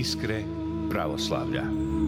Iskre pravoslavlja.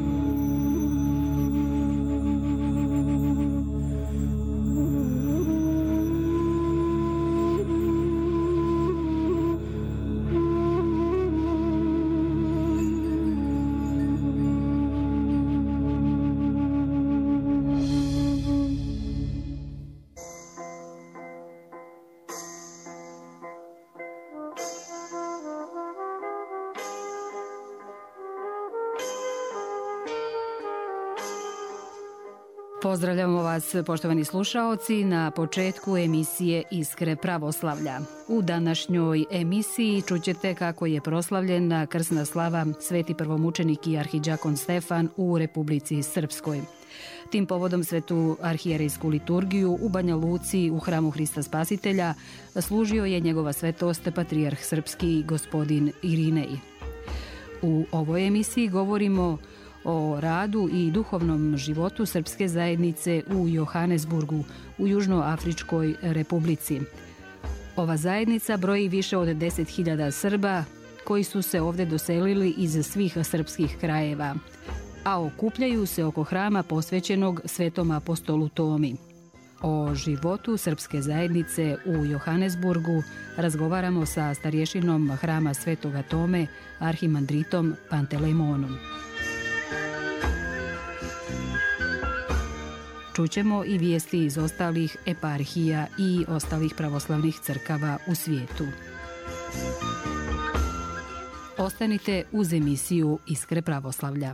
Pozdravljamo vas, poštovani slušaoci, na početku emisije Iskre pravoslavlja. U današnjoj emisiji čućete kako je proslavljena krsna slava sveti prvomučenik i arhidžakon Stefan u Republici Srpskoj. Tim povodom svetu arhijerejsku liturgiju u Banja Luci u hramu Hrista Spasitelja služio je njegova svetost patrijarh srpski gospodin Irinej. U ovoj emisiji govorimo o radu i duhovnom životu srpske zajednice u Johannesburgu u Južnoafričkoj republici. Ova zajednica broji više od 10.000 Srba koji su se ovdje doselili iz svih srpskih krajeva, a okupljaju se oko hrama posvećenog Svetom apostolu Tomi. O životu srpske zajednice u Johannesburgu razgovaramo sa starješinom hrama Svetoga Tome, arhimandritom Pantelejmonom. Čućemo i vijesti iz ostalih eparhija i ostalih pravoslavnih crkava u svijetu. Ostanite uz emisiju Iskre pravoslavlja.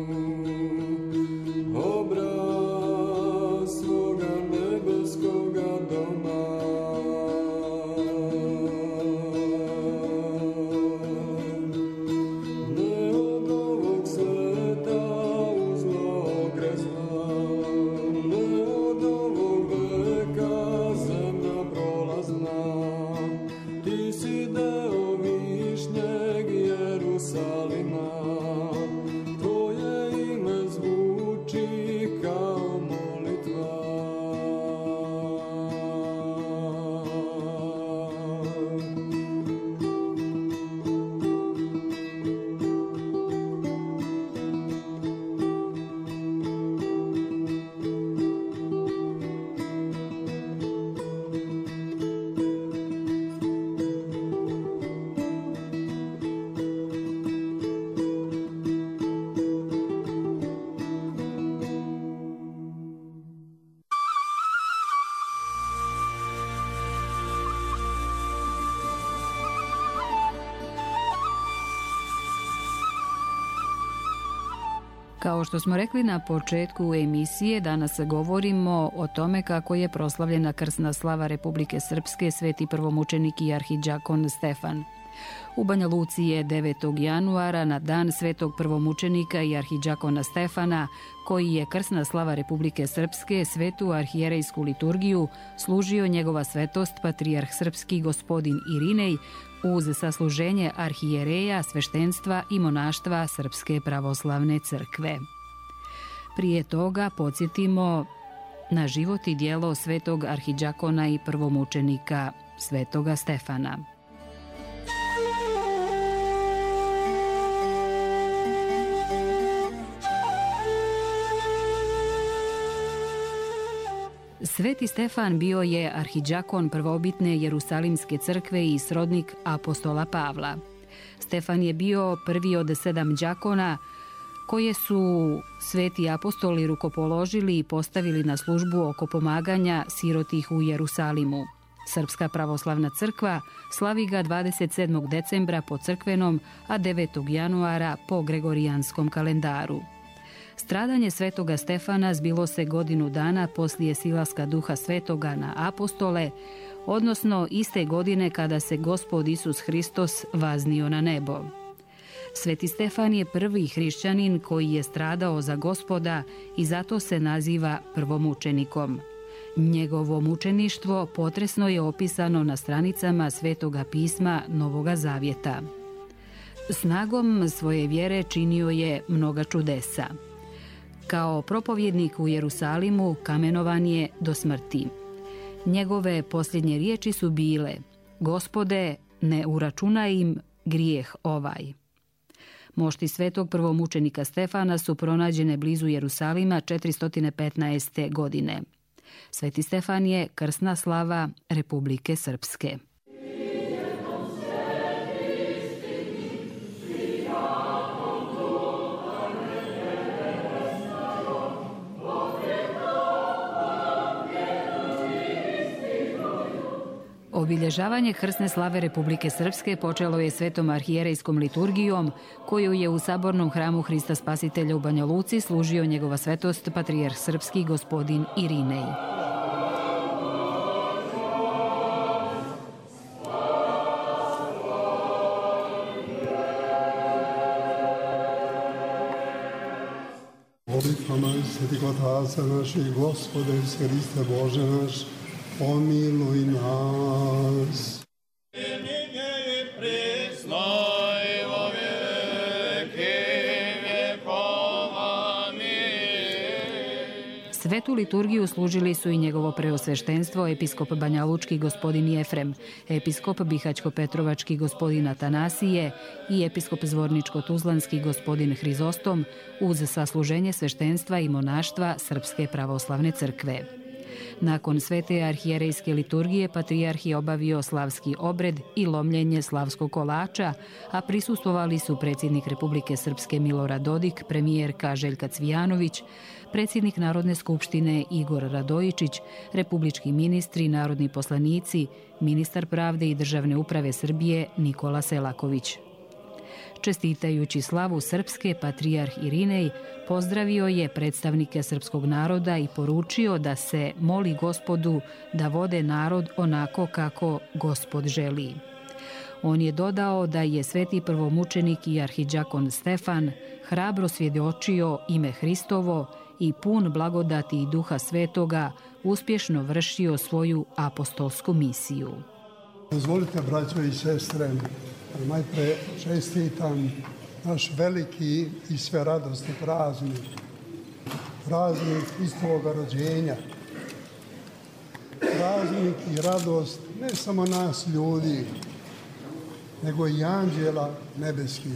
Obraz svoga nebeskoga Kao što smo rekli na početku emisije, danas govorimo o tome kako je proslavljena krsna slava Republike Srpske sveti prvomučenik i arhidžakon Stefan. U Banja Luci je 9. januara na dan svetog prvomučenika i arhidžakona Stefana, koji je krsna slava Republike Srpske, svetu arhijerejsku liturgiju služio njegova svetost patrijarh srpski gospodin Irinej uz sasluženje arhijereja, sveštenstva i monaštva Srpske pravoslavne crkve. Prije toga podsjetimo na život i djelo svetog arhidžakona i prvomučenika svetoga Stefana. Sveti Stefan bio je arhidžakon prvobitne Jerusalimske crkve i srodnik apostola Pavla. Stefan je bio prvi od 7 đakona koje su sveti apostoli rukopoložili i postavili na službu oko pomaganja sirotih u Jerusalimu. Srpska pravoslavna crkva slavi ga 27. decembra po crkvenom, a 9. januara po gregorijanskom kalendaru. Stradanje svetoga Stefana zbilo se godinu dana poslije silaska duha svetoga na apostole, odnosno iste godine kada se Gospod Isus Hristos vaznio na nebo. Sveti Stefan je prvi hrišćanin koji je stradao za Gospoda i zato se naziva prvomučenikom. Njegovo mučeništvo potresno je opisano na stranicama Svetoga pisma Novoga Zavjeta. Snagom svoje vjere činio je mnoga čudesa. Kao propovjednik u Jerusalimu kamenovan je do smrti. Njegove posljednje riječi su bile: Gospode, ne uračunaj im grijeh ovaj. Mošti svetog prvomučenika Stefana su pronađene blizu Jerusalima 415. godine. Sveti Stefan je krsna slava Republike Srpske. Obilježavanje krsne slave Republike Srpske počelo je svetom arhijerejskom liturgijom, koju je u sabornom hramu Hrista Spasitelja u Banja Luci služio njegova svetost patrijarh srpski gospodin Irinej. Molitvama svetih otaca naših, Gospode, Hriste Bože naš, pomiluj nas. Svetu liturgiju služili su i njegovo preosveštenstvo episkop banjalučki gospodin Jefrem, episkop bihaćko-petrovački gospodin Atanasije i episkop zvorničko-tuzlanski gospodin Hrizostom uz sasluženje sveštenstva i monaštva Srpske pravoslavne crkve. Nakon svete arhijerejske liturgije patrijarh je obavio slavski obred i lomljenje slavskog kolača, a prisustvovali su predsjednik Republike Srpske Milorad Dodik, premijerka Željka Cvijanović, predsjednik Narodne skupštine Igor Radojičić, republički ministri, narodni poslanici, ministar pravde i državne uprave Srbije Nikola Selaković. Čestitajući slavu Srpske, patrijarh Irinej pozdravio je predstavnike srpskog naroda i poručio da se moli Gospodu da vode narod onako kako Gospod želi. On je dodao da je sveti prvomučenik i arhidžakon Stefan hrabro svjedočio ime Hristovo i pun blagodati i duha svetoga uspješno vršio svoju apostolsku misiju. Dozvolite, braćo i sestre, najpre čestitam naš veliki i sve radosni praznik, praznik Hristovog rođenja, praznik i radost ne samo nas ljudi, nego i anđela nebeskih.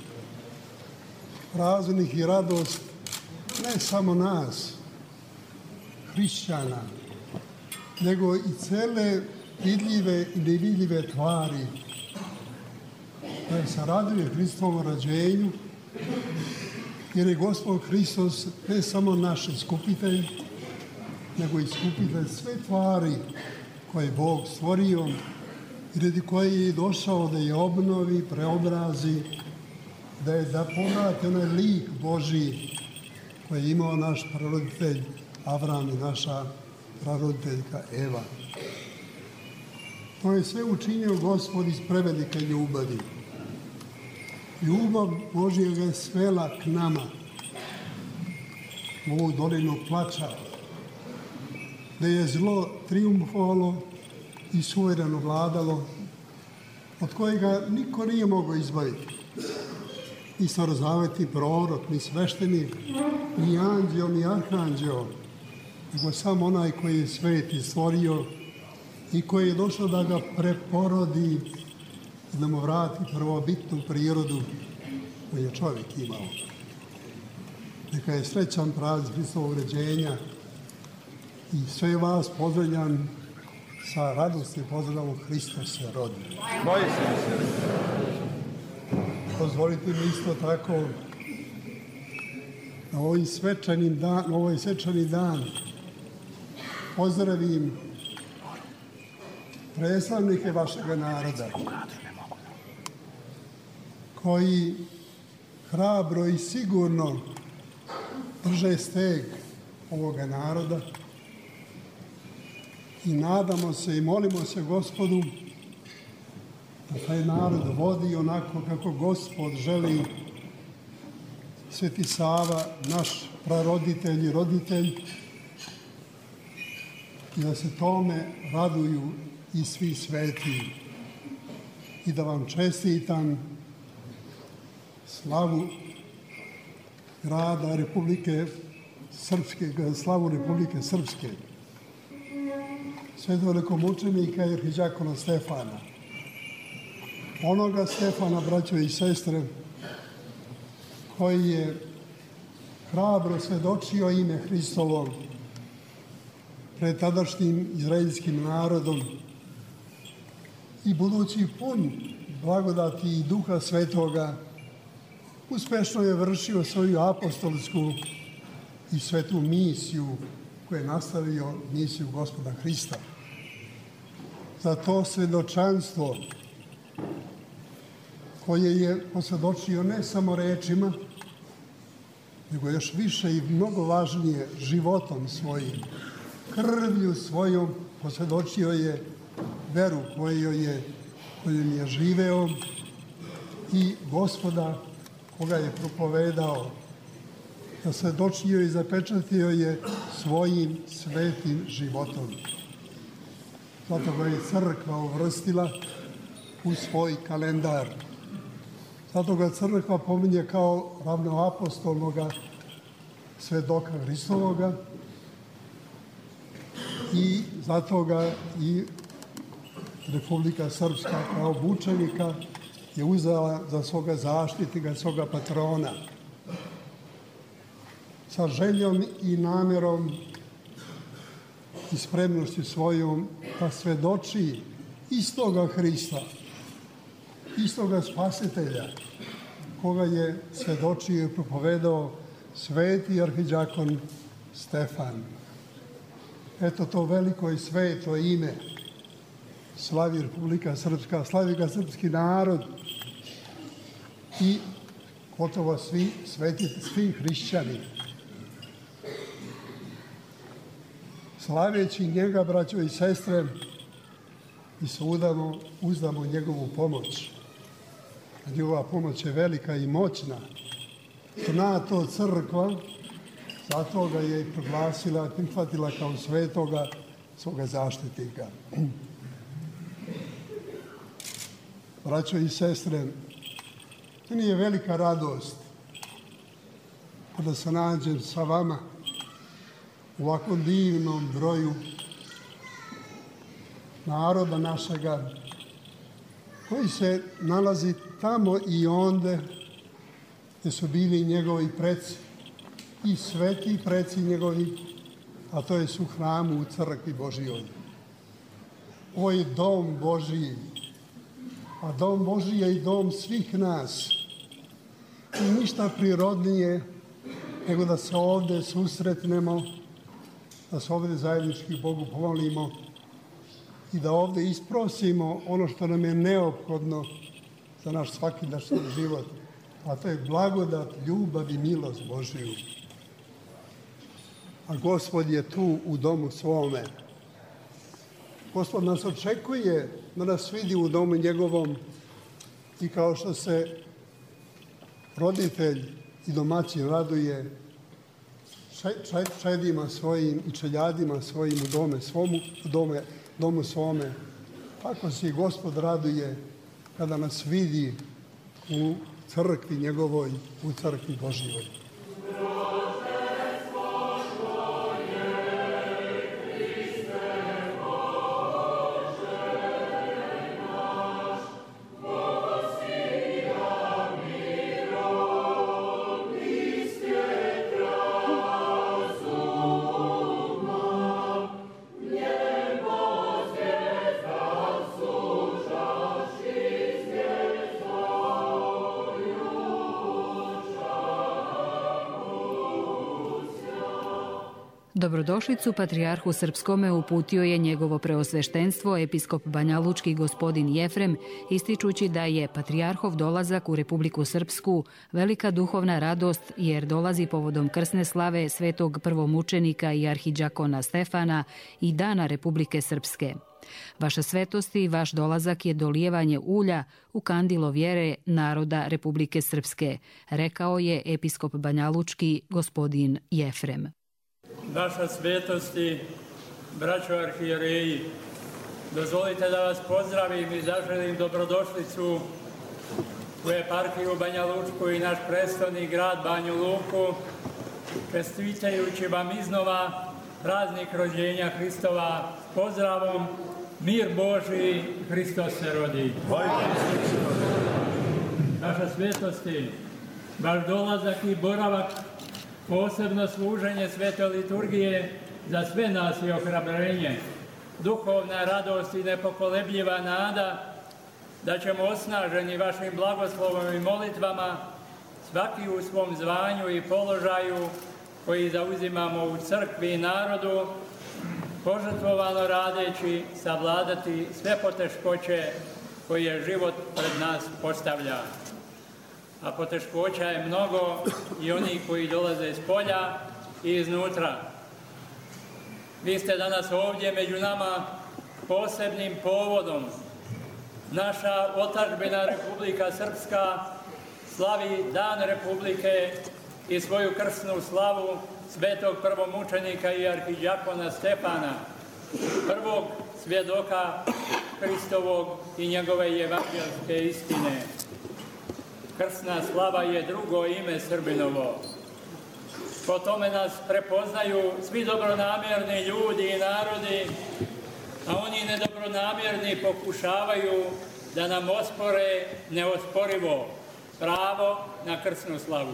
Praznik i radost ne samo nas, hrišćana, nego i cele vidljive i nevidljive tvari koje se raduje Hristovom rođenju, jer je Gospod Hristos ne samo naš iskupitelj, nego iskupitelj sve tvari koje je Bog stvorio i radi koje je došao da je obnovi, preobrazi, da povrati onaj lik Božji koje je imao naš praroditelj Avram i naša praroditeljka Eva. To je sve učinio Gospod iz prevelike ljubavi. Ljubav Božja ga svela k nama, u ovu dolinu plača, gde je zlo triumfovalo i suvereno vladalo, od kojega niko nije mogao izbaviti. Ni starozavetni prorok, ni sveštenik, ni anđeo, ni arhanđeo, nego samo onaj koji je svet i stvorio i koji je došao da ga preporodi i da mu vrati prvobitnu prirodu koju je čovjek imao. Neka je srećan praznik Hristovog rođenja i sve vas pozdravljam sa radosti, pozdravljamo Hristos se rodi. Dozvolite mi isto tako na ovaj svečani dan pozdravim predstavnike vašega naroda koji hrabro i sigurno drže steg ovoga naroda i nadamo se i molimo se Gospodu da taj narod vodi onako kako Gospod želi. Sveti Sava, naš praroditelj i roditelj, i da se tome raduju i svi sveti. I da vam čestitam slavu grada Republike Srpske, slavu Republike Srpske, svetovelikomučenika i arhiđakona Stefana. Onoga Stefana, braćo i sestre, koji je hrabro svedočio ime Hristovo pred tadašnjim izraelskim narodom i budući pun blagodati i Duha Svetoga, uspešno je vršio svoju apostolsku i svetu misiju koju je nastavio misiju Gospoda Hrista. Za to svedočanstvo koje je posvedočio ne samo rečima, nego još više i mnogo važnije životom svojim, krvlju svojom posvedočio je veru kojom je živeo i Gospoda koga je propovedao, da svedočio i zapečatio je svojim svetim životom. Zato ga je crkva uvrstila u svoj kalendar. Zato ga crkva pominje kao ravnoapostolnoga svedoka Hristovoga i zato ga i Republika Srpska kao mučenika je uzela za svoga zaštitnika, svoga patrona. Sa željom i namjerom i spremnošću svojom da svedoči istoga Hrista, istoga Spasitelja, koga je svedočio i propovedao sveti arhiđakon Stefan. Eto to veliko i sveto ime slavi Republika Srpska, slavi ga srpski narod i gotovo svi hrišćani. Slaveći njega, braćo i sestre, i se uzdamo njegovu pomoć. Njegova pomoć je velika i moćna. Zna to crkva, zato ga je proglasila, prihvatila kao svetoga svoga zaštitnika. Braćo i sestre, to nije velika radost kada se nađem sa vama u ovakvom divnom broju naroda našega, koji se nalazi tamo i onde gdje su bili njegovi preci i sveti preci njegovi, a to je u hramu u crkvi Božijoj. Ovo je dom Božiji, a dom Božiji je i dom svih nas. I ništa prirodnije nego da se ovdje susretnemo, da se ovdje zajednički Bogu pomolimo i da ovdje isprosimo ono što nam je neophodno za naš svakidašnji život, a to je blagodat, ljubav i milost Božiju. a Gospod je tu u domu svome. Gospod nas očekuje da nas vidi u domu njegovom i kao što se roditelj i domaćin raduje čedima svojim i čeljadima svojim u domu svome, tako se i Gospod raduje kada nas vidi u crkvi njegovoj, u crkvi Božjoj. Dobrodošlicu patrijarhu srpskome uputio je njegovo preosveštenstvo episkop banjalučki gospodin Jefrem, ističući da je patrijarhov dolazak u Republiku Srpsku velika duhovna radost jer dolazi povodom krsne slave svetog prvomučenika i arhidžakona Stefana i Dana Republike Srpske. Vaša svetost i vaš dolazak je dolijevanje ulja u kandilo vjere naroda Republike Srpske, rekao je episkop banjalučki gospodin Jefrem. Vaša svetosti, braćo arhijereji, dozvolite da vas pozdravim i zaželim dobrodošlicu u eparhiju Banja Lučku i naš prestolni grad Banju Luku, čestitajući vam iznova praznik rođenja Hristova pozdravom mir Božji, Hristos se rodi. Vaša svetosti, vaš dolazak i boravak, posebno služenje svete liturgije za sve nas je ohrabrenje, duhovna radost i nepokolebljiva nada da ćemo osnaženi vašim blagoslovom i molitvama svaki u svom zvanju i položaju koji zauzimamo u crkvi i narodu, požrtvovano radeći savladati sve poteškoće koje život pred nas postavlja. A poteškoća je mnogo i oni koji dolaze iz polja i iznutra. Vi ste danas ovdje među nama posebnim povodom. Naša otadžbina Republika Srpska slavi Dan Republike i svoju krsnu slavu svetog prvomučenika i arhidžakona Stefana, prvog svjedoka Hristovog i njegove evanđelske istine. Krsna slava je drugo ime Srbinovo. Po tome nas prepoznaju svi dobronamjerni ljudi i narodi, a oni nedobronamjerni pokušavaju da nam ospore neosporivo pravo na krsnu slavu.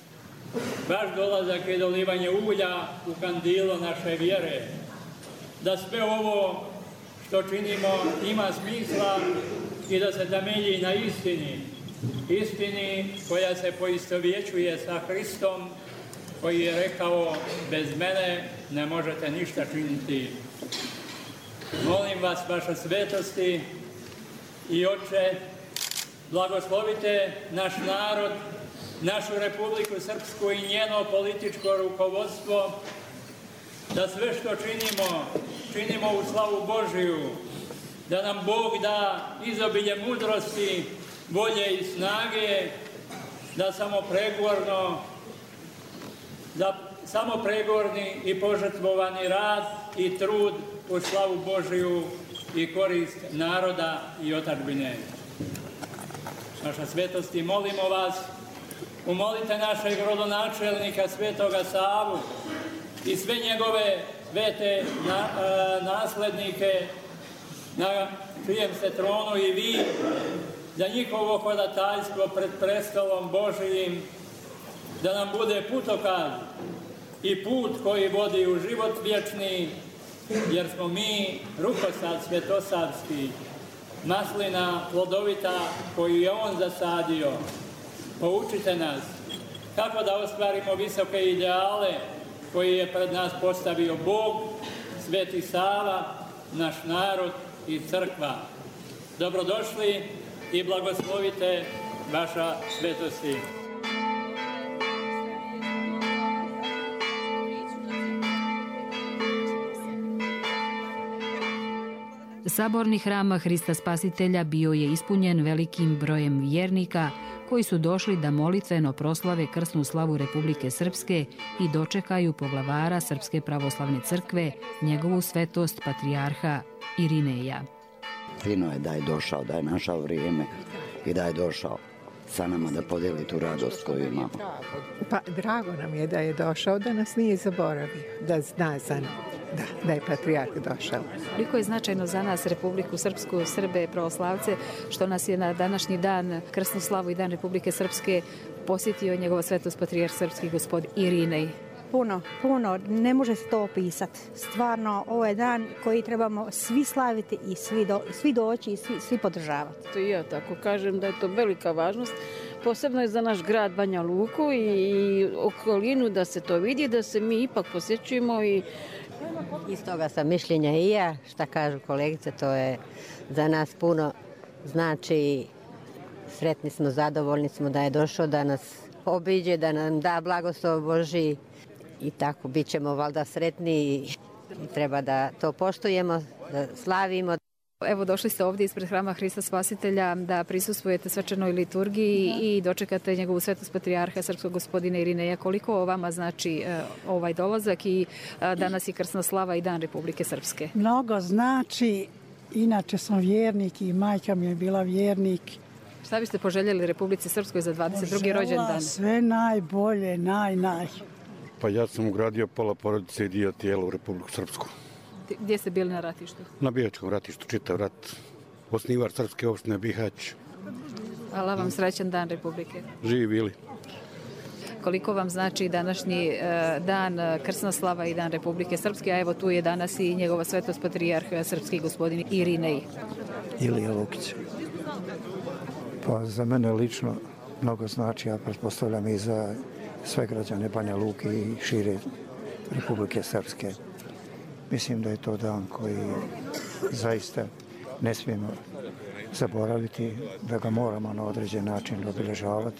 Vaš dolazak je dolivanje ulja u kandilo naše vjere, da sve ovo što činimo ima smisla i da se temelji na istini koja se poistovjećuje sa Hristom, koji je rekao, bez mene ne možete ništa činiti. Molim vas, vaša svetosti i Oče, blagoslovite naš narod, našu Republiku Srpsku i njeno političko rukovodstvo, da sve što činimo u slavu Božiju, da nam Bog da izobilje mudrosti, volje i snage, da samopregorni i požrtvovani rad i trud u slavu Božiju i korist naroda i otadžbine. Vaša svetosti, molimo vas, umolite našeg rodonačelnika svetoga Savu i sve njegove svete naslednike na čijem ste tronu i vi, za njihovo hodataljstvo pred prestolom Božijim, da nam bude putokaz i put koji vodi u život vječni, jer smo mi rukosad svetosadski, maslina plodovita koju je on zasadio. Poučite nas kako da ostvarimo visoke ideale koje je pred nas postavio Bog, Sveti Sava, naš narod i crkva. Dobrodošli i blagoslovite vaša svetosti. Saborni hram Hrista Spasitelja bio je ispunjen velikim brojem vjernika koji su došli da molitveno proslave krsnu slavu Republike Srpske i dočekaju poglavara Srpske pravoslavne crkve, njegovu svetost patrijarha Irineja. Fino je da je došao, da je našao vrijeme i da je došao sa nama da podijeli tu radost koju imamo. Pa drago nam je da je došao, da nas nije zaboravio, da zna za da je patrijarh došao. Koliko je značajno za nas Republiku Srpsku, Srbe, pravoslavce, što nas je na današnji dan, krsnu slavu i dan Republike Srpske, posjetio njegova svetost patrijarh srpski gospodin Irinej. Puno, ne može se to opisati. Stvarno, ovo je dan koji trebamo svi slaviti i svi doći i svi podržavati. To i ja tako kažem da je to velika važnost. Posebno je za naš grad Banja Luku i okolinu da se to vidi, da se mi ipak posjećujemo i iz toga sam mišljenja i ja, šta kažu kolegice, to je za nas puno znači, sretni smo, zadovoljni smo da je došao, da nas obiđe, da nam da blagoslov Božji i tako bit ćemo valjda sretni i treba da to poštujemo, da slavimo. Evo došli ste ovdje ispred hrama Hrista Spasitelja da prisustvujete svečanoj liturgiji i dočekate njegovu svetost patrijarha srpskog gospodina Irineja. Koliko vama znači ovaj dolazak i danas je krsna slava i dan Republike Srpske? Mnogo znači, inače sam vjernik i majka mi je bila vjernik. Šta biste poželjeli Republici Srpskoj za 22. rođendan? Sve najbolje, naj. Pa ja sam ugradio pola porodice i dio tijela u Republiku Srpsku. Gdje ste bili na ratištu? Na Bihaćkom ratištu, čitav rat. Osnivar Srpske opštine Bihać. Hvala vam, srećan dan Republike. Živi bili. Koliko vam znači današnji dan krsna slava i dan Republike Srpske, a evo tu je danas i njegova svetost patrijarh srpski gospodin Irinej. Ilija Lukić. Pa za mene lično mnogo znači, ja pretpostavljam i za sve građane Banja Luke i šire Republike Srpske. Mislim da je to dan koji zaista ne smijemo zaboraviti, da ga moramo na određen način obilježavati.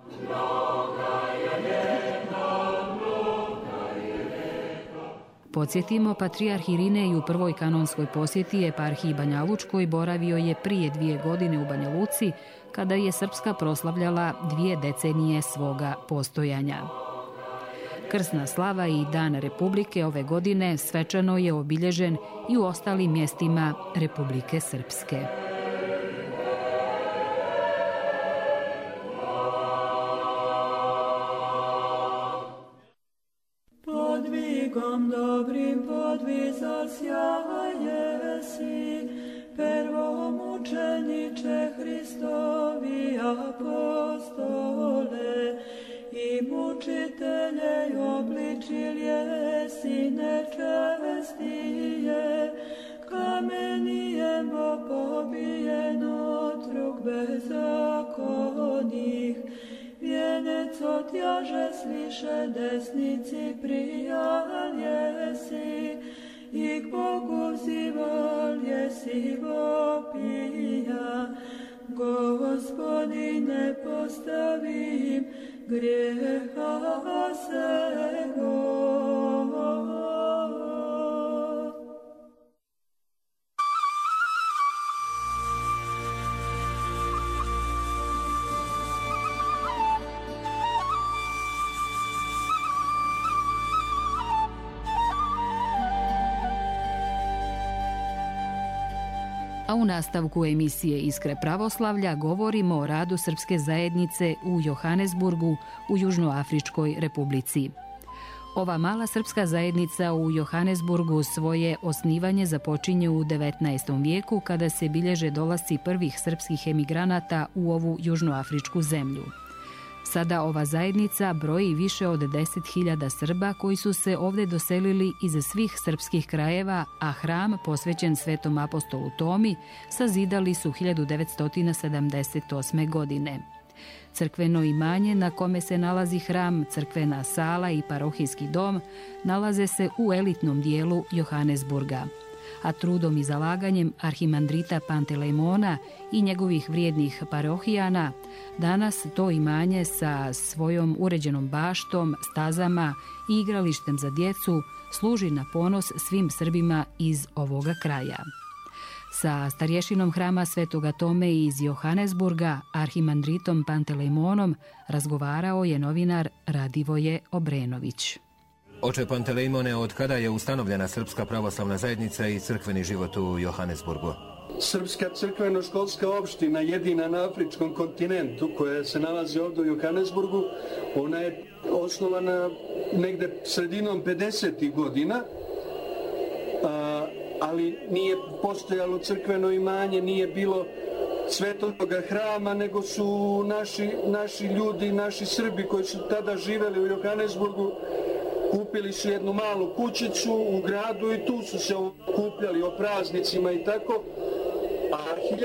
Podsjetimo, patrijarh Irinej u prvoj kanonskoj posjeti eparhiji Banja Lučkoj boravio je prije 2 godine u Banja Luci, kada je Srpska proslavljala 2 decenije svoga postojanja. Krsna slava i dan Republike ove godine svečano je obilježen i u ostalim mjestima Republike Srpske. Podvigom dobrim podvizal sjaje si, prvomučeniče Hristovi apostole, i mučitelje obličilje si nečestije, kamenijem pobijeno trug bezakonih, vjenec otjaže sviše desnici prijal jesi, i k Bogu zival jesi vopija. Gospodine, postavim grijeha sego. A u nastavku emisije Iskre pravoslavlja govorimo o radu srpske zajednice u Johannesburgu u Južnoafričkoj republici. Ova mala srpska zajednica u Johannesburgu svoje osnivanje započinje u 19. vijeku kada se bilježe dolasci prvih srpskih emigranata u ovu južnoafričku zemlju. Sada ova zajednica broji više od 10.000 Srba koji su se ovdje doselili iz svih srpskih krajeva, a hram posvećen Svetom apostolu Tomi sazidali su 1978. godine. Crkveno imanje na kome se nalazi hram, crkvena sala i parohijski dom nalaze se u elitnom dijelu Johannesburga. A trudom i zalaganjem arhimandrita Pantelejmona i njegovih vrijednih parohijana, danas to imanje sa svojom uređenom baštom, stazama i igralištem za djecu služi na ponos svim Srbima iz ovoga kraja. Sa starješinom hrama Svetoga Tome iz Johannesburga, arhimandritom Pantelejmonom, razgovarao je novinar Radivoje Obrenović. Oče Pantelejmone, od kada je ustanovljena Srpska pravoslavna zajednica i crkveni život u Johannesburgu? Srpska crkveno-školska opština, jedina na afričkom kontinentu, koja se nalazi ovdje u Johannesburgu, ona je osnovana negde sredinom 50. godina, ali nije postojalo crkveno imanje, nije bilo svetoga hrama, nego su naši ljudi, naši Srbi koji su tada živeli u Johannesburgu, kupili su jednu malu kućicu u gradu i tu su se okupljali o praznicima i tako. A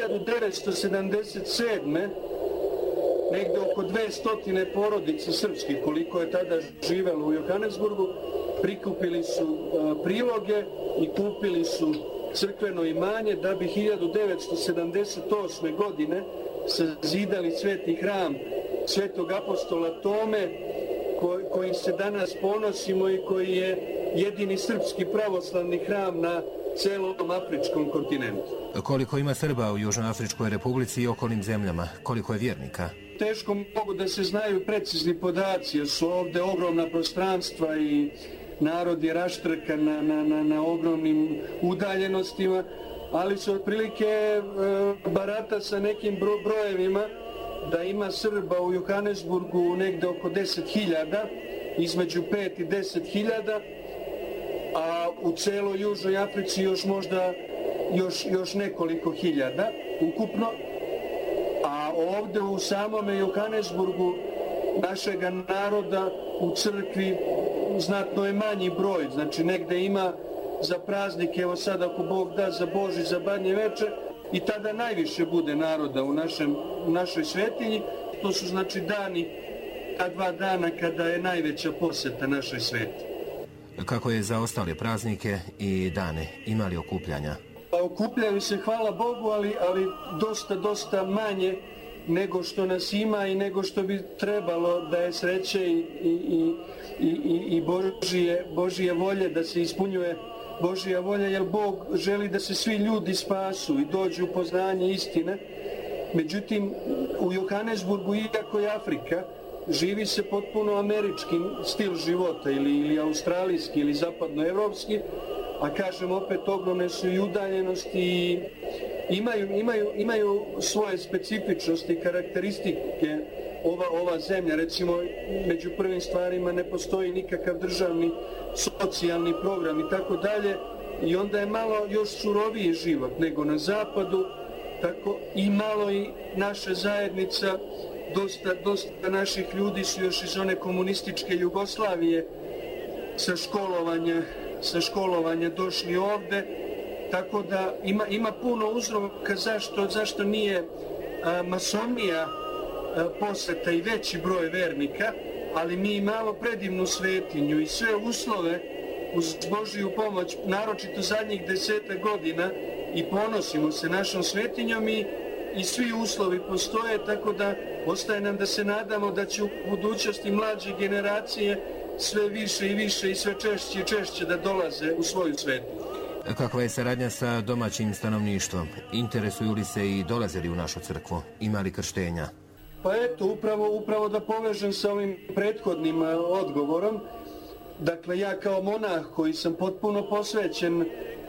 1977. negde oko 200 porodice srpskih, koliko je tada živelo u Johannesburgu, prikupili su priloge i kupili su crkveno imanje da bi 1978. godine sazidali sveti hram Svetog apostola Tome, kojim se danas ponosimo i koji je jedini srpski pravoslavni hram na celom afričkom kontinentu. Koliko ima Srba u Južnoafričkoj republici i okolnim zemljama? Koliko je vjernika? Teško mogu da se znaju precizni podaci, jer su ovde ogromna prostranstva i narod je raštrkan na ogromnim udaljenostima, ali su otprilike barata sa nekim brojevima da ima Srba u Johannesburgu negde oko 10.000, između 5 i 10.000, a u celoj Južnoj Africi još možda još nekoliko hiljada ukupno. A ovde u samome Johannesburgu našega naroda u crkvi znatno je manji broj, znači negde ima za praznike, evo sad ako Bog da, za Božić, za Badnje veče, i tada najviše bude naroda u našoj svetinji. To su znači dani, ta 2 dana kada je najveća poseta našoj sveti. Kako je za ostale praznike i dane? Ima li okupljanja? Pa okupljaju se, hvala Bogu, ali dosta manje nego što nas ima i nego što bi trebalo da je sreće i Božije volje, da se ispunjuje Božija volja, jer Bog želi da se svi ljudi spasu i dođu u poznanje istine. Međutim, u Johannesburgu, iako je Afrika, živi se potpuno američki stil života ili australijski ili zapadnoevropski, a kažem opet ogromne su i udaljenosti i imaju svoje specifičnosti i karakteristike ova zemlja. Recimo, među prvim stvarima ne postoji nikakav državni socijalni program i tako dalje, i onda je malo još suroviji život nego na zapadu, tako i malo i naša zajednica, dosta naših ljudi su još iz one komunističke Jugoslavije sa školovanja došli ovde, tako da ima puno uzroka zašto nije masonija poseta i veći broj vernika, ali mi imamo predivnu svetinju i sve uslove uz Božiju pomoć, naročito zadnjih 10 godina, i ponosimo se našom svetinjom i svi uslovi postoje, tako da ostaje nam da se nadamo da će u budućnosti mlađe generacije sve više i više i sve češće i češće da dolaze u svoju svetinju. Kakva je saradnja sa domaćim stanovništvom? Interesuju li se i dolaze li u našu crkvu? Ima li krštenja? Pa eto, upravo da povežem sa ovim prethodnim odgovorom. Dakle, ja kao monah koji sam potpuno posvećen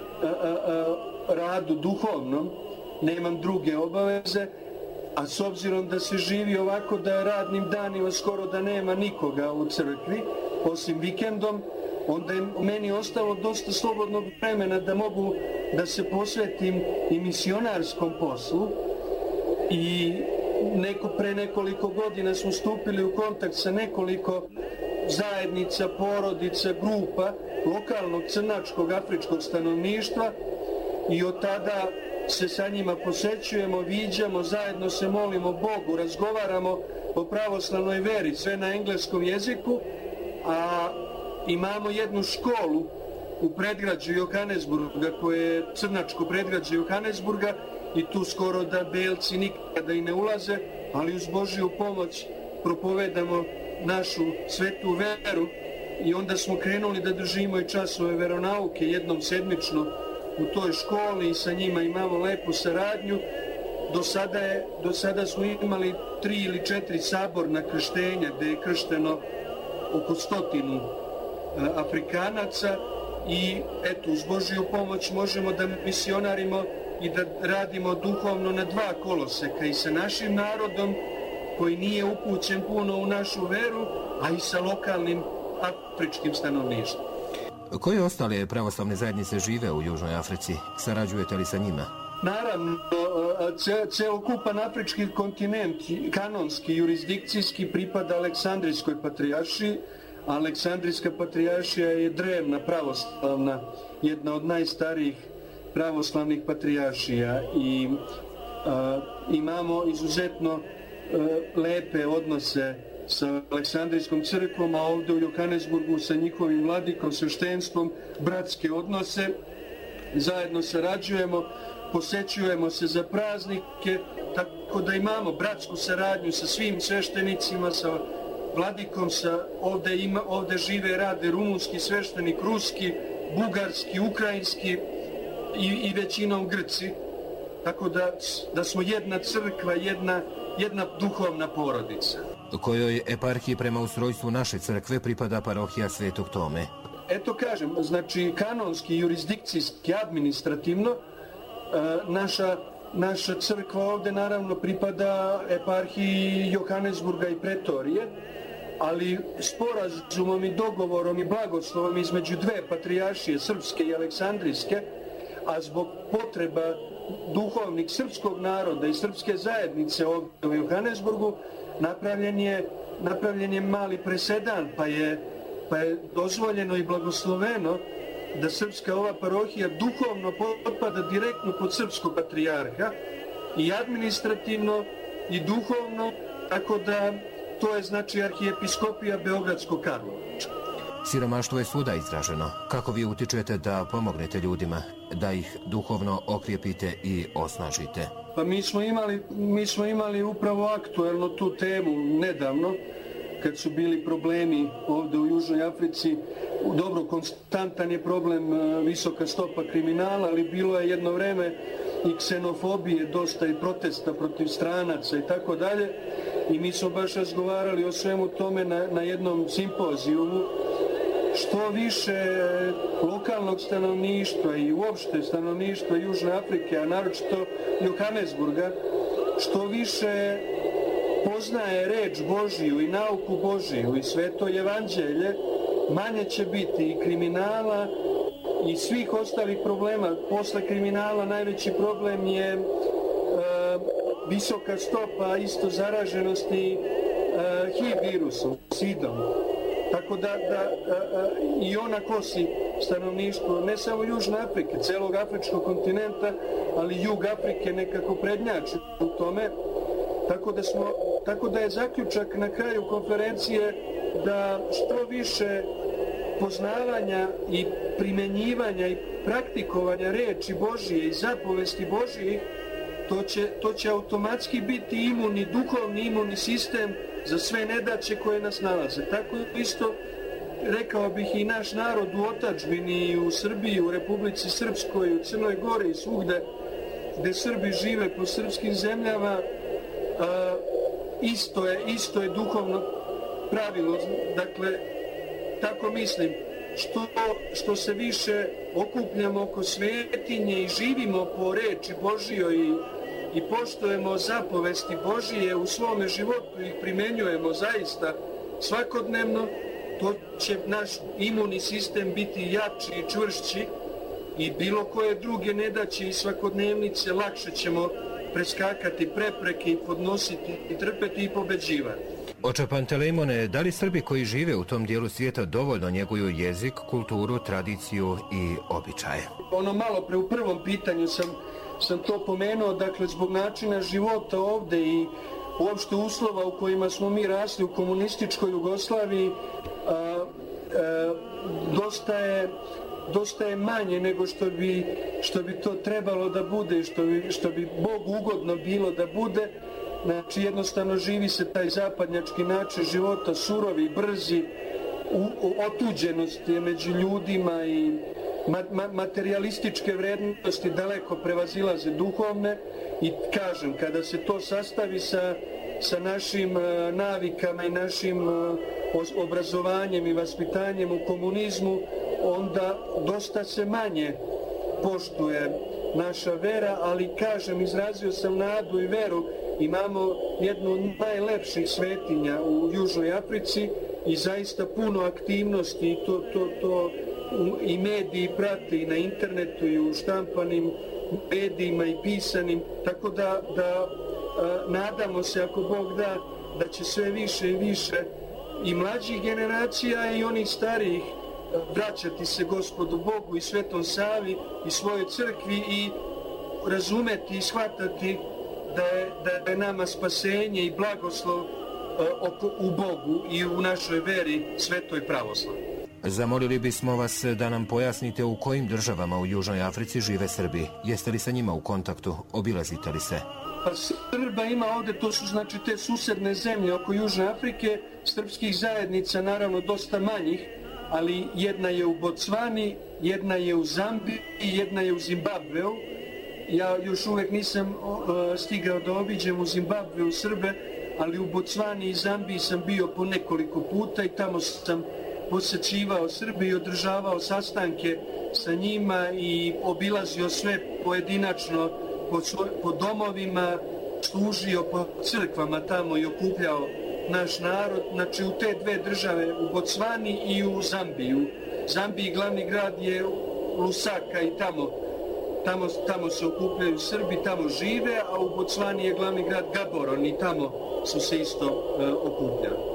radu duhovnom, nemam druge obaveze, a s obzirom da se živi ovako da radnim danima skoro da nema nikoga u crkvi, osim vikendom, onda je meni ostalo dosta slobodnog vremena da mogu da se posvetim i misionarskom poslu. I pre nekoliko godina smo stupili u kontakt sa nekoliko zajednica, porodica, grupa lokalnog crnačkog afričkog stanovništva i od tada se sa njima posećujemo, viđamo, zajedno se molimo Bogu, razgovaramo o pravoslavnoj veri, sve na engleskom jeziku, a imamo jednu školu u predgrađu Johannesburga, koje je crnačko predgrađe Johannesburga, i tu skoro da belci nikada i ne ulaze, ali uz Božiju pomoć propovedamo našu svetu veru, i onda smo krenuli da držimo i časove veronauke jednom sedmično u toj školi i sa njima imamo lepu saradnju. Do sada smo imali 3 ili 4 saborna krštenja gde je kršteno oko 100 Afrikanaca i eto, uz Božju pomoć možemo da misionarimo i da radimo duhovno na 2 koloseka i sa našim narodom koji nije upućen puno u našu veru, a i sa lokalnim afričkim stanovništvom. Koje ostale pravoslavne zajednice žive u Južnoj Africi? Sarađujete li sa njima? Naravno, celokupan afrički kontinent, kanonski, jurisdikcijski, pripada Aleksandrijskoj patrijaršiji. Aleksandrijska patrijaršija je drevna pravoslavna, jedna od najstarijih pravoslavnih patrijaršija i imamo izuzetno lepe odnose sa Aleksandrijskom crkvom, a ovdje u Johannesburgu sa njihovim vladikom, sveštenstvom, bratske odnose. Zajedno sarađujemo, posećujemo se za praznike, tako da imamo bratsku saradnju sa svim sveštenicima, sa vladikom, ovdje žive, rade rumunski sveštenik, ruski, bugarski, ukrajinski i većinom Grci. Tako da smo jedna crkva, jedna duhovna porodica. Kojoj eparhiji prema ustrojstvu naše crkve pripada parohija Svetog Tome? Eto kažem, znači kanonski, jurisdikcijski, administrativno, naša crkva ovdje naravno pripada eparhiji Johannesburga i Pretorije, ali sporazumom i dogovorom i blagoslovom između 2 patrijaršije, srpske i aleksandrijske, a zbog potreba duhovnih srpskog naroda i srpske zajednice ovdje u Johannesburgu, napravljen je mali presedan, pa je dozvoljeno i blagosloveno da srpska ova parohija duhovno potpada direktno pod srpskog patrijarha i administrativno i duhovno, tako da to je znači arhijepiskopija Beogradsko-Karlovačka. Siromaštvo je svuda izraženo. Kako vi utičete da pomognete ljudima, da ih duhovno okrijepite i osnažite? Pa mi smo imali upravo aktuelno tu temu nedavno, kad su bili problemi ovdje u Južnoj Africi. Dobro, konstantan je problem visoka stopa kriminala, ali bilo je jedno vreme i ksenofobije, dosta i protesta protiv stranaca i tako dalje. I mi smo baš razgovarali o svemu tome na jednom simpozijumu. Što više lokalnog stanovništva i uopšte stanovništva Južne Afrike, a naročito Johannesburga, što više poznaje reč Božiju i nauku Božiju i sveto evanđelje, manje će biti i kriminala i svih ostalih problema. Posle kriminala najveći problem je visoka stopa isto zaraženosti HIV virusom, SIDom. Tako da i ona kosi stanovništvo ne samo Južne Afrike, celog afričkog kontinenta, ali Jug Afrike nekako prednjači u tome. Tako da je zaključak na kraju konferencije da što više poznavanja i primenjivanja i praktikovanja reči Božije i zapovesti Božijih, to će automatski biti duhovni imunni sistem za sve nedaće koje nas nalaze. Tako isto, rekao bih, i naš narod u otadžbini, u Srbiji, u Republici Srpskoj, u Crnoj Gori i svugde gde Srbi žive po srpskim zemljama, isto je duhovno pravilo. Dakle, tako mislim, što se više okupljamo oko svetinje i živimo po reči Božijoj i poštujemo zapovesti Božije u svome životu i primenjujemo zaista svakodnevno, to će naš imunni sistem biti jači i čvršći i bilo koje druge nedaće i svakodnevnice lakše ćemo preskakati prepreke i podnositi i trpeti i pobeđivati. Oče Pantelejmone, da li Srbi koji žive u tom dijelu svijeta dovoljno njeguju jezik, kulturu, tradiciju i običaje? Malo pre u prvom pitanju sam to pomenuo, dakle zbog načina života ovde i uopšte uslova u kojima smo mi rasli u komunističkoj Jugoslaviji, dosta je manje nego što bi to trebalo da bude, što bi Bogu ugodno bilo da bude. Znači jednostavno živi se taj zapadnjački način života, surovi, brzi, otuđenost je među ljudima materialističke vrednosti daleko prevazilaze duhovne i kažem, kada se to sastavi sa našim navikama i našim obrazovanjem i vaspitanjem u komunizmu, onda dosta se manje poštuje naša vera, ali kažem, izrazio sam nadu i veru. Imamo jednu od najlepših svetinja u Južnoj Africi i zaista puno aktivnosti i to i mediji prate i na internetu i u štampanim medijima i pisanim, tako da nadamo se, ako Bog da će sve više i više i mlađih generacija i onih starijih vraćati se Gospodu Bogu i Svetom Savi i svojoj crkvi i razumeti i shvatati da je nama spasenje i blagoslov u Bogu i u našoj veri svetoj pravoslavnoj. Zamolili bismo vas da nam pojasnite u kojim državama u Južnoj Africi žive Srbi. Jeste li sa njima u kontaktu? Obilazite li se? Pa Srba ima ovde, to su znači te susedne zemlje oko Južne Afrike, srpskih zajednica naravno dosta manjih, ali jedna je u Bocvani, jedna je u Zambiji i jedna je u Zimbabveu. Ja još uvek nisam stigao da obiđem u Zimbabveu Srbe, ali u Bocvani i Zambiji sam bio po nekoliko puta i tamo sam posećivao Srbe i održavao sastanke sa njima i obilazio sve pojedinačno po domovima, služio po crkvama tamo i okupljao naš narod. Znači u te dve države, u Bocvani i u Zambiji. U Zambiji glavni grad je Lusaka i tamo se okupljaju Srbi, tamo žive, a u Bocvani je glavni grad Gaborone i tamo su se isto okupljali.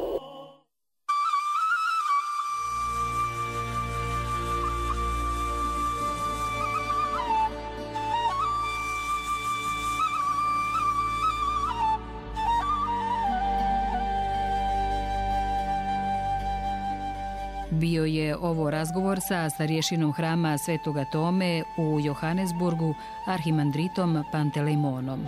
Bio je ovo razgovor sa starješinom hrama Svetoga Tome u Johannesburgu, arhimandritom Pantelejmonom.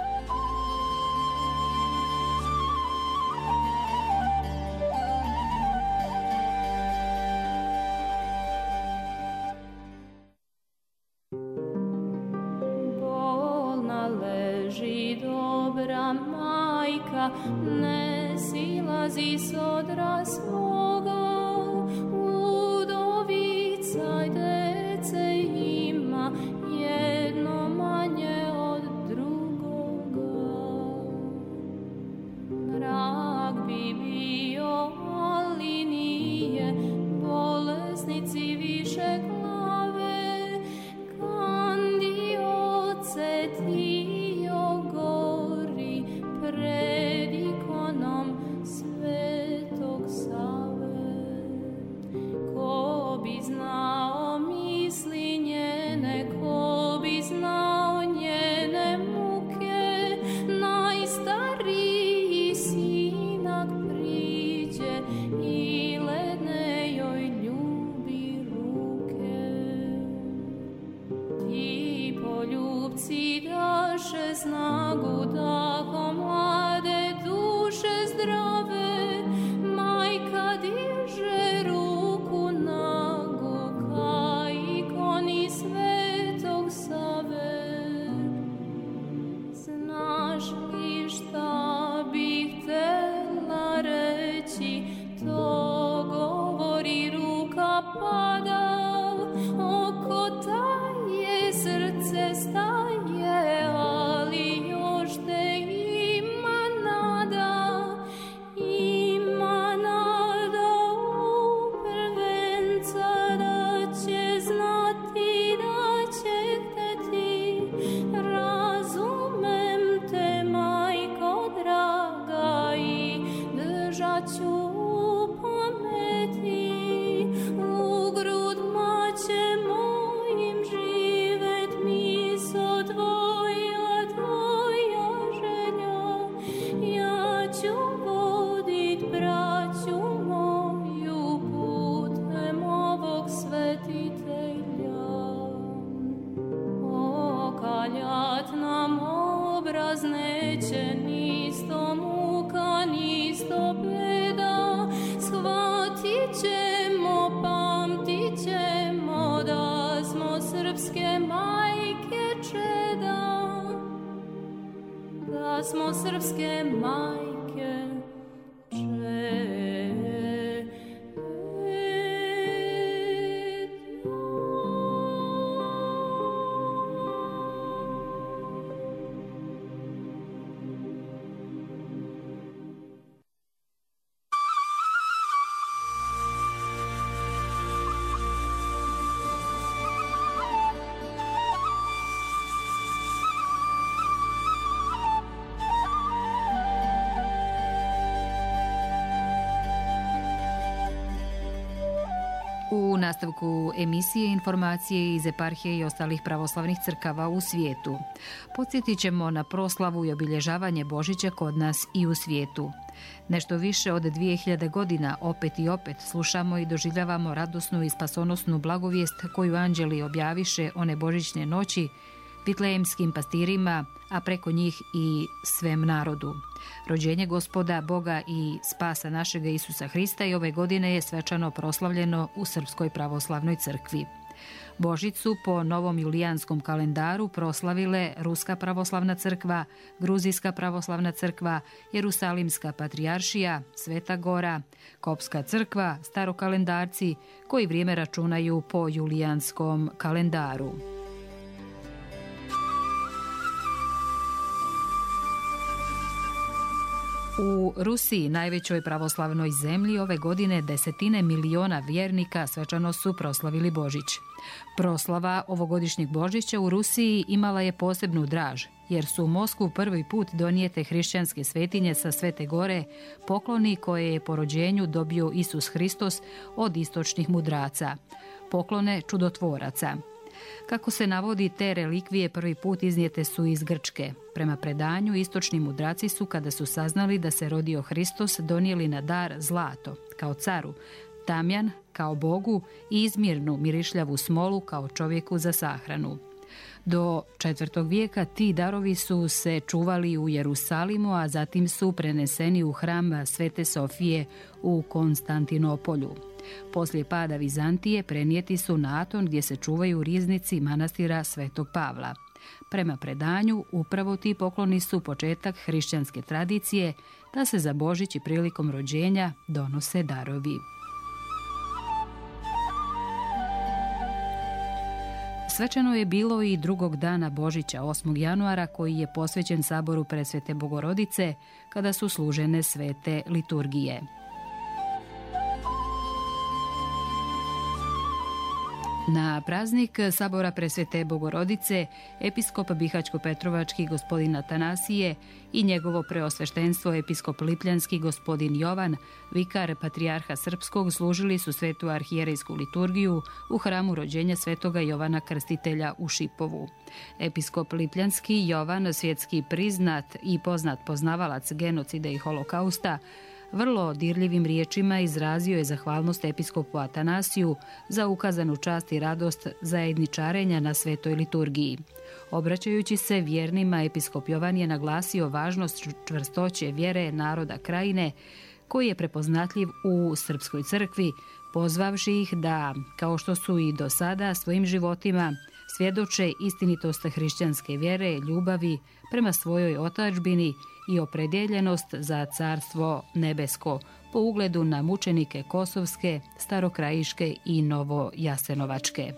Bolna leži dobra majka, ne silazi s odra svoga. Dece ima jedno manje od drugoga. Rak bi bio, ali nije, bolesnici više glave. Kandioce tio gori pred ikonom Svetog Save. Ko bi znao misli njene, ko bi znao njene muke, najstariji sinak priđe i ledne joj ljubi ruke. Ti poljubci daše snagu, tako mlade duše zdrave, majka diže ruku nagu ka ikoni Svetog Save. Znaš li šta bih htela reći, to govori ruka pada, oko taje srce staje, ali još te ima nada, ima nada u prvenca da će znati, da će hteti. Razumem te, majko draga, i držat ću u pameti. U grudma će mojim živet miso tvoja, tvoja želja. Ja ću vodit braću moju putem ovog svetitelja. Okaljat nam obraz neće, nisto muka, nisto beda. Shvatit ćemo, pamtit ćemo da smo da smo srpske majke U nastavku emisije informacije iz eparhije i ostalih pravoslavnih crkava u svijetu. Podsjetit ćemo na proslavu i obilježavanje Božića kod nas i u svijetu. Nešto više od 2000 godina opet i opet slušamo i doživljavamo radosnu i spasonosnu blagovijest koju anđeli objaviše one božićne noći vitlejemskim pastirima, a preko njih i svem narodu. Rođenje Gospoda, Boga i spasa našega Isusa Hrista i ove godine je svečano proslavljeno u Srpskoj pravoslavnoj crkvi. Božicu po novom julijanskom kalendaru proslavile Ruska pravoslavna crkva, Gruzijska pravoslavna crkva, Jerusalimska patrijaršija, Sveta Gora, Kopska crkva, starokalendarci koji vrijeme računaju po julijanskom kalendaru. U Rusiji, najvećoj pravoslavnoj zemlji, ove godine desetine miliona vjernika svečano su proslavili Božić. Proslava ovogodišnjeg Božića u Rusiji imala je posebnu draž, jer su u Moskvu prvi put donijete hrišćanske svetinje sa Svete Gore, pokloni koje je po rođenju dobio Isus Hristos od istočnih mudraca, poklone čudotvoraca. Kako se navodi, te relikvije prvi put iznijete su iz Grčke. Prema predanju, istočni mudraci su, kada su saznali da se rodio Hristos, donijeli na dar zlato, kao caru, tamjan, kao Bogu i izmirnu mirišljavu smolu kao čovjeku za sahranu. Do 4. vijeka ti darovi su se čuvali u Jerusalimu, a zatim su preneseni u hram Svete Sofije u Konstantinopolju. Poslije pada Vizantije prenijeti su na Aton gdje se čuvaju riznici manastira Svetog Pavla. Prema predanju, upravo ti pokloni su početak hrišćanske tradicije da se za Božić i prilikom rođenja donose darovi. Svečano je bilo i drugog dana Božića, 8. januara, koji je posvećen saboru Presvete Bogorodice, kada su služene svete liturgije. Na praznik sabora Presvete Bogorodice, episkop Bihaćko-Petrovački gospodin Atanasije i njegovo preosveštenstvo episkop Lipljanski gospodin Jovan, vikar patrijarha Srpskog, služili su svetu arhijerejsku liturgiju u hramu rođenja svetoga Jovana Krstitelja u Šipovu. Episkop Lipljanski Jovan, svjetski priznat i poznat poznavalac genocida i holokausta, vrlo dirljivim riječima izrazio je zahvalnost episkopu Atanasiju za ukazanu čast i radost zajedničarenja na svetoj liturgiji. Obraćajući se vjernima, episkop Jovan je naglasio važnost čvrstoće vjere naroda krajine, koji je prepoznatljiv u Srpskoj crkvi, pozvavši ih da, kao što su i do sada, svojim životima svjedoče istinitost hrišćanske vjere, ljubavi prema svojoj otadžbini i opredjeljenost za carstvo nebesko, po ugledu na mučenike kosovske, starokrajiške i novojasenovačke.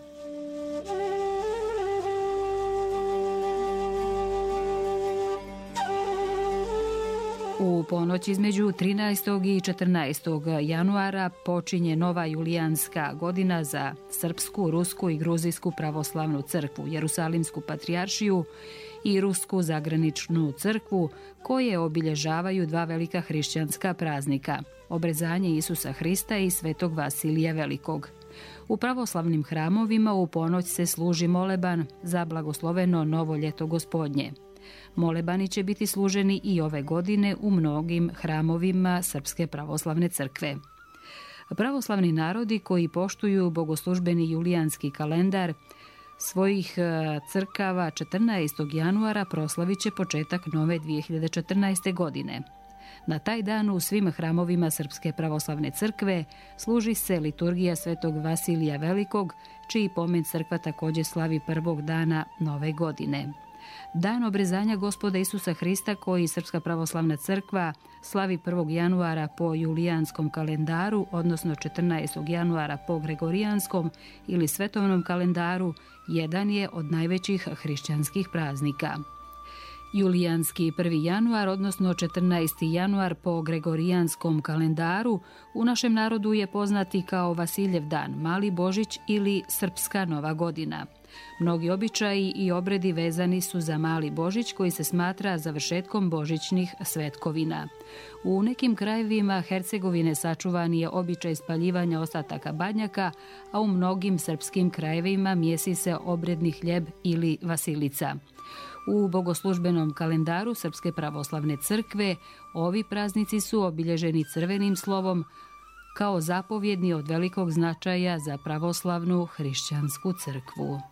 U ponoć između 13. i 14. januara počinje nova julijanska godina za Srpsku, Rusku i Gruzijsku pravoslavnu crkvu, Jerusalimsku patrijaršiju i Rusku zagraničnu crkvu, koje obilježavaju dva velika hrišćanska praznika, obrezanje Isusa Hrista i Svetog Vasilija Velikog. U pravoslavnim hramovima u ponoć se služi moleban za blagosloveno novo ljeto Gospodnje. Molebani će biti služeni i ove godine u mnogim hramovima Srpske pravoslavne crkve. Pravoslavni narodi koji poštuju bogoslužbeni julijanski kalendar svojih crkava 14. januara proslavit će početak nove 2014. godine. Na taj dan u svim hramovima Srpske pravoslavne crkve služi se liturgija Svetog Vasilija Velikog, čiji pomen crkva također slavi prvog dana nove godine. Dan obrezanja Gospoda Isusa Hrista koji Srpska pravoslavna crkva slavi 1. januara po julijanskom kalendaru, odnosno 14. januara po gregorijanskom ili svetovnom kalendaru, jedan je od najvećih hrišćanskih praznika. Julijanski 1. januar, odnosno 14. januar po gregorijanskom kalendaru, u našem narodu je poznati kao Vasiljev dan, Mali Božić ili Srpska Nova godina. Mnogi običaji i obredi vezani su za Mali Božić koji se smatra završetkom božićnih svetkovina. U nekim krajevima Hercegovine sačuvan je običaj spaljivanja ostataka badnjaka, a u mnogim srpskim krajevima mjesi se obredni hljeb ili vasilica. U bogoslužbenom kalendaru Srpske pravoslavne crkve ovi praznici su obilježeni crvenim slovom kao zapovjedni od velikog značaja za pravoslavnu hrišćansku crkvu.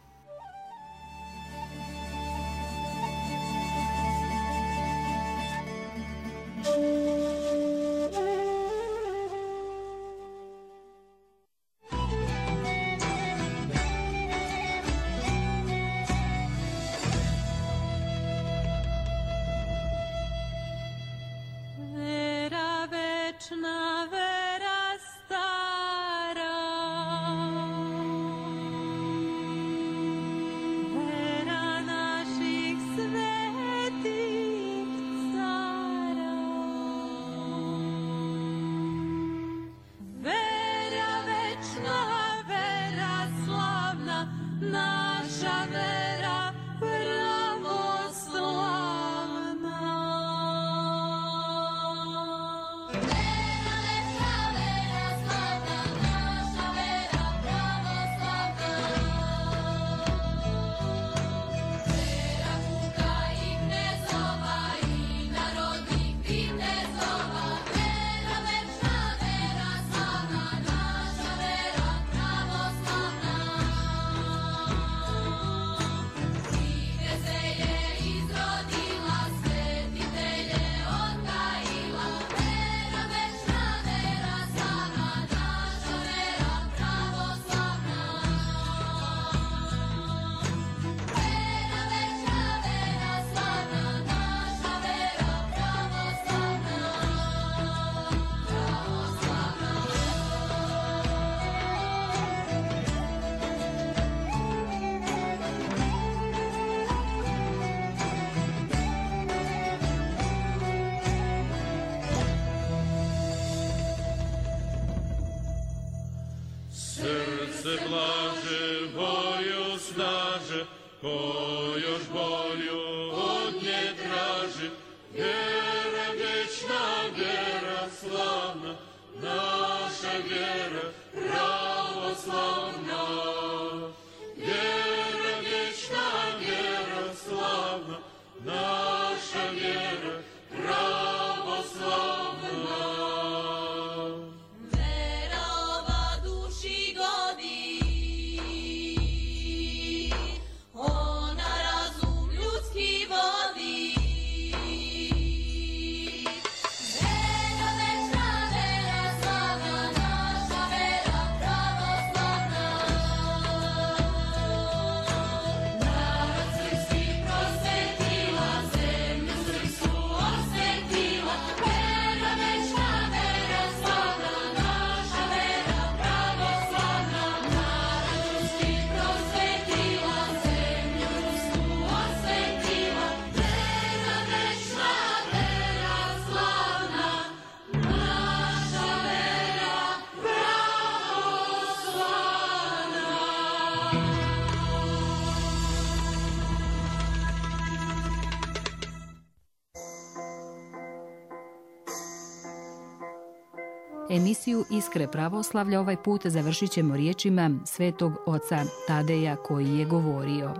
Emisiju Iskre pravoslavlja ovaj put završit ćemo riječima svetog oca Tadeja koji je govorio: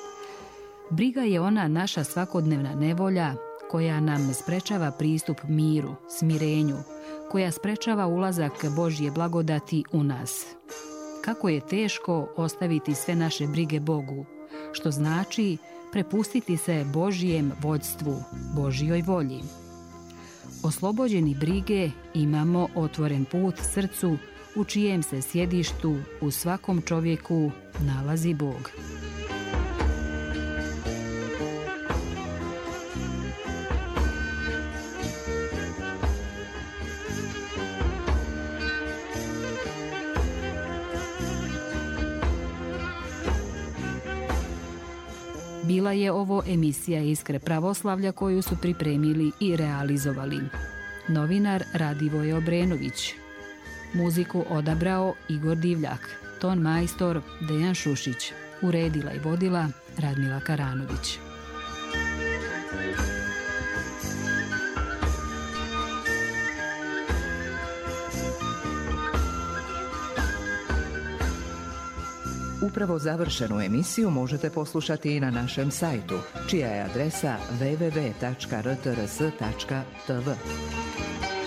briga je ona naša svakodnevna nevolja koja nam sprečava pristup miru, smirenju, koja sprečava ulazak Božje blagodati u nas. Kako je teško ostaviti sve naše brige Bogu, što znači prepustiti se Božjem vođstvu, Božjoj volji. Oslobođeni brige imamo otvoren put srcu u čijem se sjedištu u svakom čovjeku nalazi Bog. Bila je ovo emisija Iskre pravoslavlja koju su pripremili i realizovali novinar Radivoje Obrenović. Muziku odabrao Igor Divljak, ton majstor Dejan Šušić, uredila i vodila Radmila Karanović. Upravo završenu emisiju možete poslušati i na našem sajtu, čija je adresa www.rtrs.tv.